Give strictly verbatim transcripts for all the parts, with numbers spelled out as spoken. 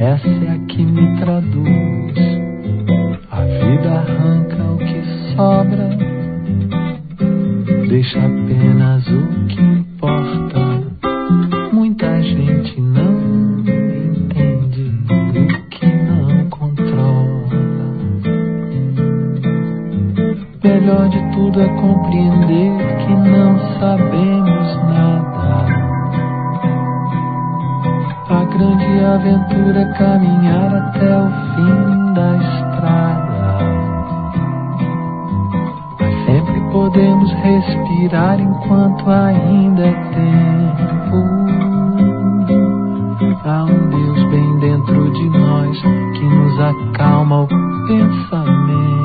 essa é a que me traduz. A vida arranca o que sobra, deixa apenas o que importa. Muita gente não entende o que não controla. Melhor de tudo é compreender que não sabemos nada. A grande aventura é caminhar até o fim da estrada. Mas sempre podemos respirar enquanto ainda é tempo. Há um Deus bem dentro de nós que nos acalma o pensamento.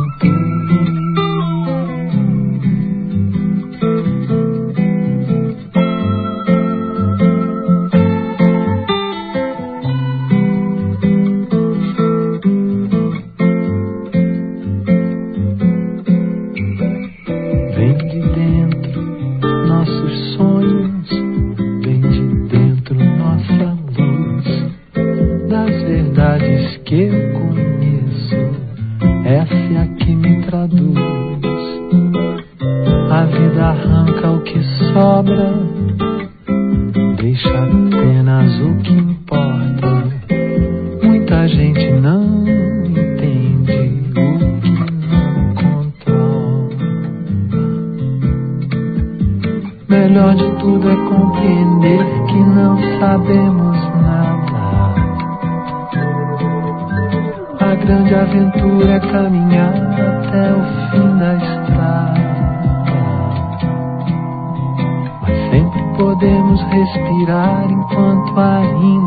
Melhor de tudo é compreender que não sabemos nada. A grande aventura é caminhar até o fim da estrada. Mas sempre podemos respirar enquanto ainda